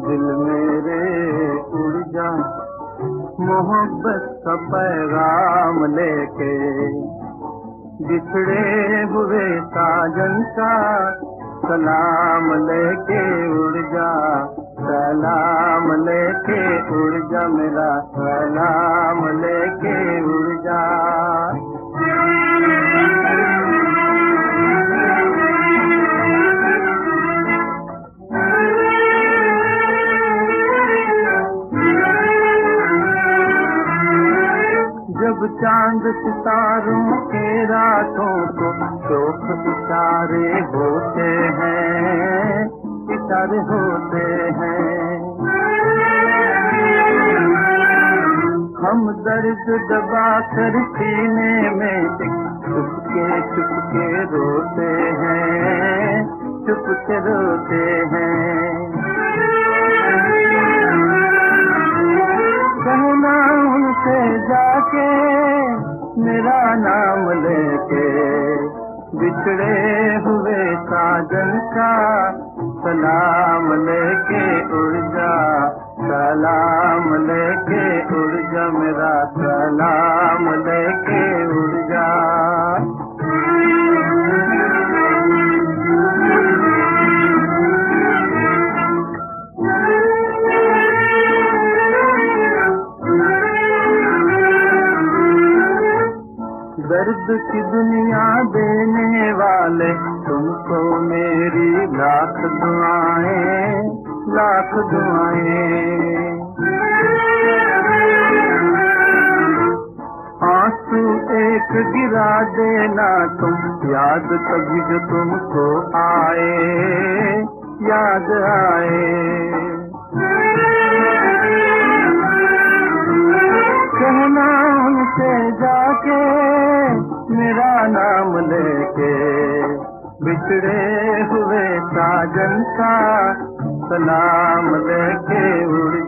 दिल मेरे उड़ जा, मोहब्बत का पैगाम लेके। बिछड़े हुए साजन का सलाम लेके उड़ जा, सलाम लेके उड़ जा मेरा, सलाम लेके उड़ जा। जब चांद सितारों के रातों को शोक इशारे होते हैं, इशारे होते हैं। हम दर्द दबा कर सीने में चुपके रोते हैं, चुपके रोते हैं। कहना उनसे जाके मेरा नाम लेके, बिछड़े हुए साजन का सलाम लेके उड़ जा, सलाम लेके उड़ जा मेरा, सलाम लेके उड़ जा। दर्द की दुनिया देने वाले तुमको मेरी लाख दुआएं, लाख दुआएं। आंसू एक गिरा देना तुम, याद कभी जो तुमको आए, याद आए। कहना उनसे जाके मेरा नाम लेके, बिछड़े हुए साजन का सलाम लेके उड़